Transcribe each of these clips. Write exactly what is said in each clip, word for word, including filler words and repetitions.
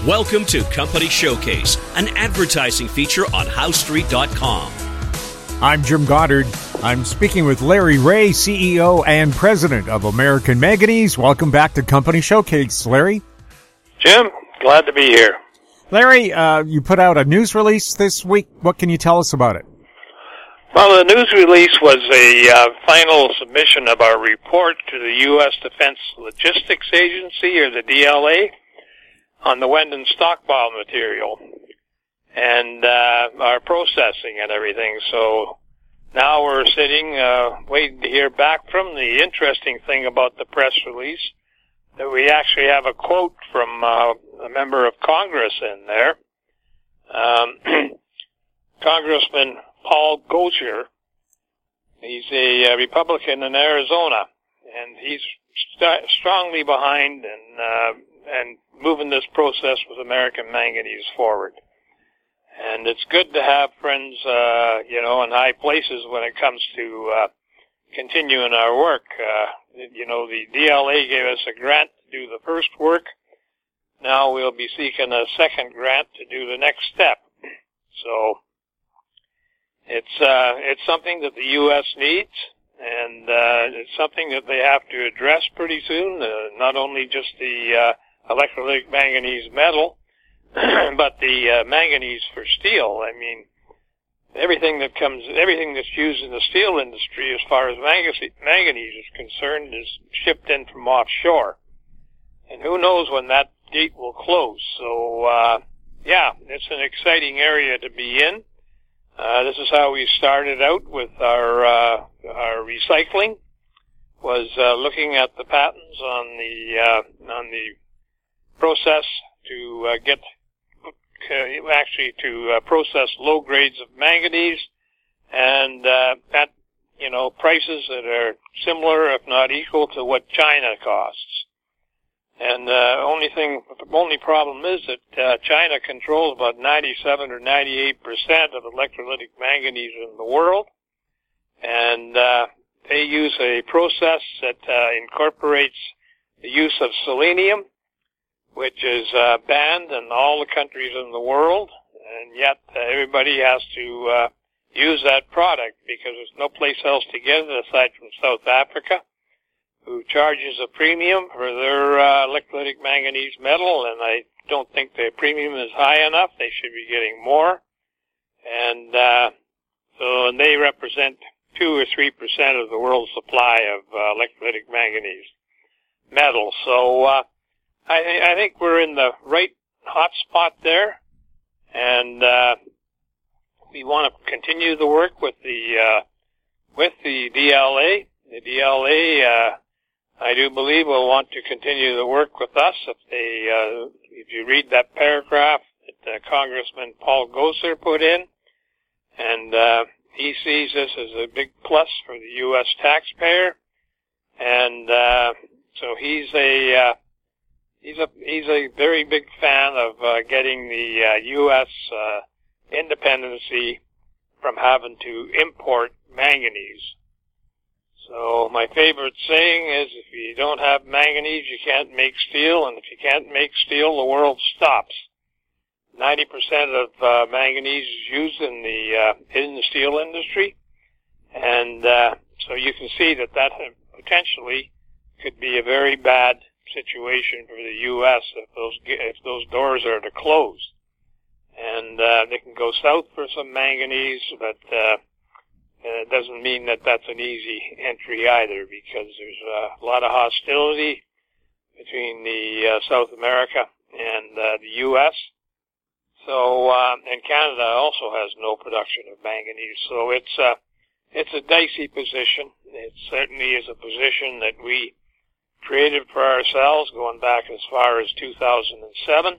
Welcome to Company Showcase, an advertising feature on how street dot com. I'm Jim Goddard. I'm speaking with Larry Ray, C E O and President of American Manganese. Welcome back to Company Showcase, Larry. Jim, glad to be here. Larry, uh, you put out a news release this week. What can you tell us about it? Well, the news release was a uh, final submission of our report to the U S Defense Logistics Agency, or the D L A, on the Wendon stockpile material and uh, our processing and everything. So now we're sitting, uh, waiting to hear back from. The interesting thing about the press release, that we actually have a quote from uh, a member of Congress in there. Um, Congressman Paul Gosar. He's a uh, Republican in Arizona, and he's st- strongly behind and uh, and moving this process with American Manganese forward. And it's good to have friends, uh, you know, in high places when it comes to uh, continuing our work. Uh, you know, the D L A gave us a grant to do the first work. Now we'll be seeking a second grant to do the next step. So it's uh, it's something that the U S needs, and uh, it's something that they have to address pretty soon. Uh, not only just the uh, electrolytic manganese metal, but the uh, manganese for steel. I mean, everything that comes, everything that's used in the steel industry, as far as manganese, manganese is concerned, is shipped in from offshore, and who knows when that gate will close. So, uh, yeah, it's an exciting area to be in. Uh, this is how we started out with our uh, our recycling. Was uh, looking at the patents on the uh, on the process to uh, get uh, actually to uh, process low grades of manganese, and uh, at you know prices that are similar, if not equal, to what China costs. And uh, only thing, the only problem is that uh, China controls about ninety-seven or ninety-eight percent of electrolytic manganese in the world, and uh, they use a process that uh, incorporates the use of selenium, which is uh, banned in all the countries in the world, and yet uh, everybody has to uh, use that product because there's no place else to get it aside from South Africa, who charges a premium for their uh, electrolytic manganese metal, and I don't think the premium is high enough. They should be getting more. And uh, so and they represent two or three percent of the world's supply of uh, electrolytic manganese metal. So uh, I, th- I think we're in the right hot spot there, and uh, we want to continue the work with the uh, with the D L A. The D L A, uh, I do believe, will want to continue the work with us. If they, uh, if you read that paragraph that uh, Congressman Paul Gosar put in, and uh, he sees this as a big plus for the U S taxpayer, and uh, so he's a uh, he's a he's a very big fan of uh, getting the uh, U S uh, independency from having to import manganese. So my favorite saying is, if you don't have manganese, you can't make steel, and if you can't make steel, the world stops. ninety percent of uh, manganese is used in the uh, in the steel industry, and uh, so you can see that that potentially could be a very bad situation for the U S if those if those doors are to close. And uh, they can go south for some manganese, but uh, And it doesn't mean that that's an easy entry either, because there's a lot of hostility between the uh, South America and uh, the U S. So, uh, and Canada also has no production of manganese. So it's a, it's a dicey position. It certainly is a position that we created for ourselves going back as far as two thousand seven.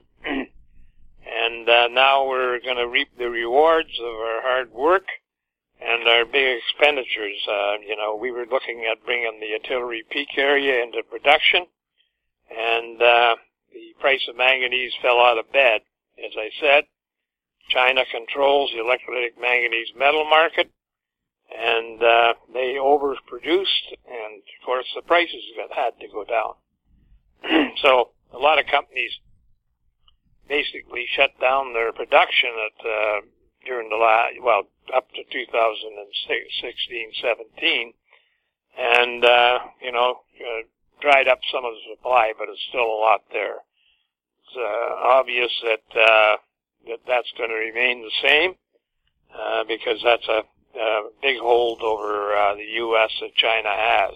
And uh, now we're going to reap the rewards of our hard work and our big expenditures. Uh, you know, we were looking at bringing the artillery peak area into production, and uh, the price of manganese fell out of bed. As I said, China controls the electrolytic manganese metal market, and uh, they overproduced, and of course the prices got, had to go down. So a lot of companies basically shut down their production at uh, during the last, well, up to two thousand sixteen, seventeen, and uh, you know, uh, dried up some of the supply, but it's still a lot there. It's uh, obvious that uh, that that's going to remain the same uh, because that's a, a big hold over uh, the U S that China has.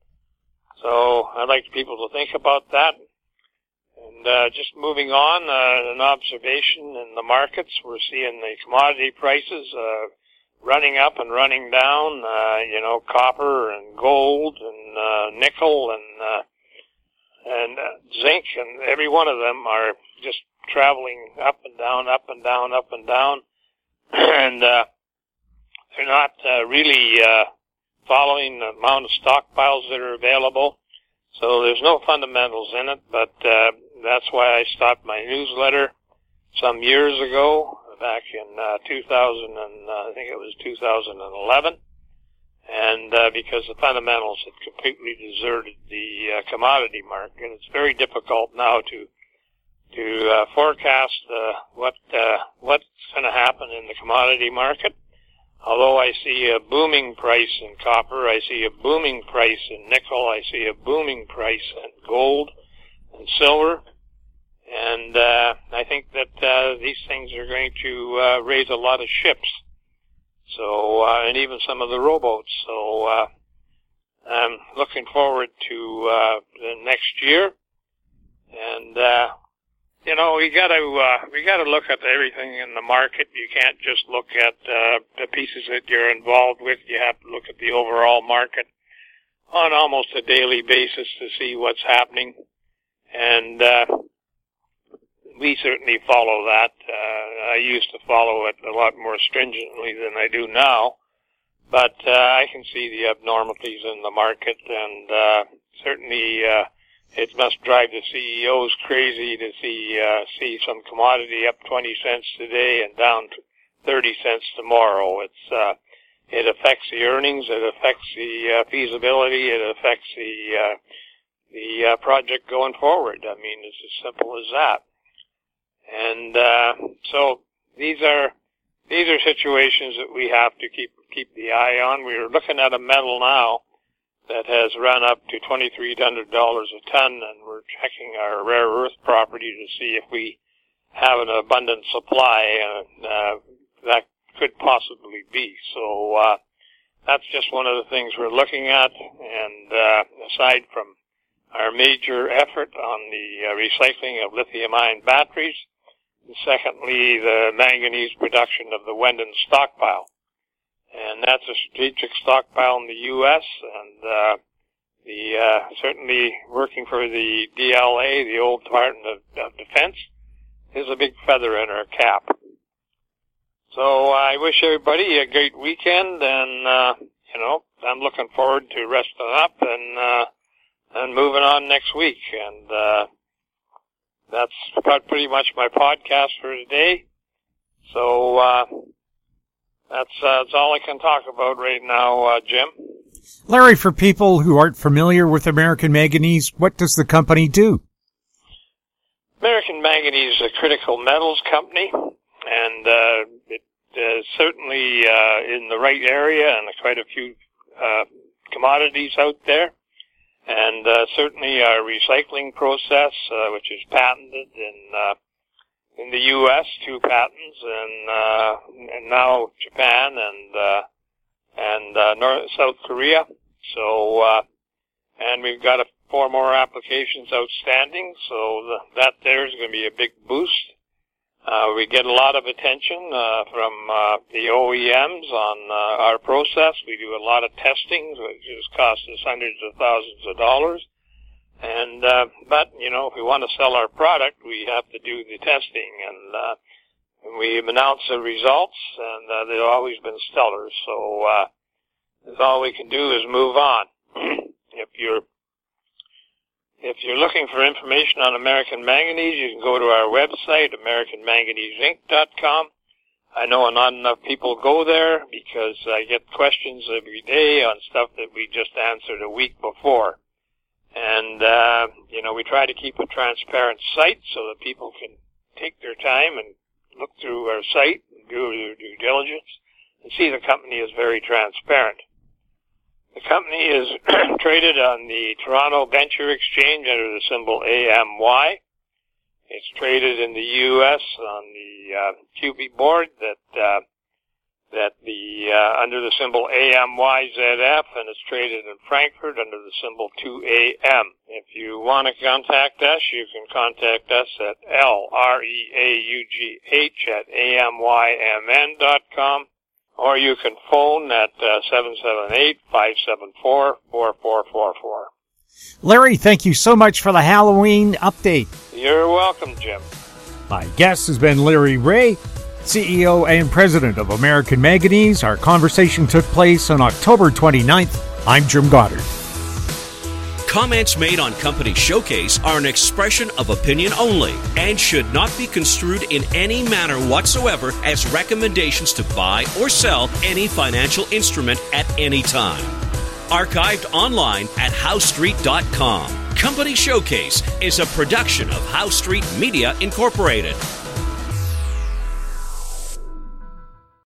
So I'd like people to think about that. And uh, just moving on, uh, an observation in the markets, we're seeing the commodity prices uh, running up and running down, uh, you know, copper and gold and uh, nickel and uh, and uh, zinc, and every one of them are just traveling up and down, up and down, up and down, and uh, they're not uh, really uh, following the amount of stockpiles that are available. So there's no fundamentals in it, but uh, that's why I stopped my newsletter some years ago, back in uh, two thousand, and uh, I think it was two thousand eleven, and uh, because the fundamentals had completely deserted the uh, commodity market. And it's very difficult now to to uh, forecast uh, what uh, what's going to happen in the commodity market. Although I see a booming price in copper, I see a booming price in nickel, I see a booming price in gold and silver, and uh, I think that uh, these things are going to uh, raise a lot of ships. So, uh, and even some of the rowboats. So, uh, I'm looking forward to uh, the next year, and uh, you know, we got to uh, we got to look at everything in the market. You can't just look at uh, the pieces that you're involved with. You have to look at the overall market on almost a daily basis to see what's happening, and uh, we certainly follow that. Uh, I used to follow it a lot more stringently than I do now, but uh, I can see the abnormalities in the market, and uh, certainly. Uh, It must drive the C E Os crazy to see uh, see some commodity up twenty cents today and down to thirty cents tomorrow. It's uh, it affects the earnings, it affects the uh, feasibility, it affects the uh, the uh, project going forward. I mean, it's as simple as that. And uh, so these are these are situations that we have to keep keep the eye on. We're looking at a metal now that has run up to twenty-three hundred dollars a ton, and we're checking our rare earth property to see if we have an abundant supply, and uh, that could possibly be. So uh, that's just one of the things we're looking at, and uh, aside from our major effort on the uh, recycling of lithium-ion batteries, and secondly, the manganese production of the Wendon stockpile. And that's a strategic stockpile in the U S, and uh, the uh, certainly working for the D L A, the old Department of, of Defense, is a big feather in our cap. So I wish everybody a great weekend, and uh, you know, I'm looking forward to resting up and uh, and moving on next week. And uh, that's about pretty much my podcast for today. So. Uh, That's, uh, that's all I can talk about right now, uh, Jim. Larry, for people who aren't familiar with American Manganese, what does the company do? American Manganese is a critical metals company, and uh, it is certainly uh, in the right area, and quite a few uh, commodities out there. And uh, certainly our recycling process, uh, which is patented in uh, in the U S, two patents, and uh, and now Japan and uh, and uh, North South Korea. So uh, and we've got a, four more applications outstanding. So the, that there is going to be a big boost. Uh, we get a lot of attention uh, from uh, the O E Ms on uh, our process. We do a lot of testing, which has cost us hundreds of thousands of dollars. And, uh, but, you know, if we want to sell our product, we have to do the testing, and, uh, and we've announced the results, and, uh, they've always been stellar. So, uh, that's all we can do is move on. If you're, if you're looking for information on American Manganese, you can go to our website, American Manganese Inc dot com. I know not enough people go there because I get questions every day on stuff that we just answered a week before. And, uh, you know, we try to keep a transparent site so that people can take their time and look through our site and do their due diligence and see the company is very transparent. The company is traded on the Toronto Venture Exchange under the symbol A M Y. It's traded in the U S on the uh, Q B board that uh, that the uh, under the symbol A M Y Z F, and it's traded in Frankfurt under the symbol two A M. If you want to contact us, you can contact us at L R E A U G H at A M Y M N dot com, or you can phone at uh, seven seven eight, five seven four, four four four four. Larry, thank you so much for the Halloween update. You're welcome, Jim. My guest has been Larry Ray, C E O and President of American Manganese. Our conversation took place on October twenty-ninth. I'm Jim Goddard. Comments made on Company Showcase are an expression of opinion only and should not be construed in any manner whatsoever as recommendations to buy or sell any financial instrument at any time. Archived online at House Street dot com. Company Showcase is a production of House Street Media Incorporated.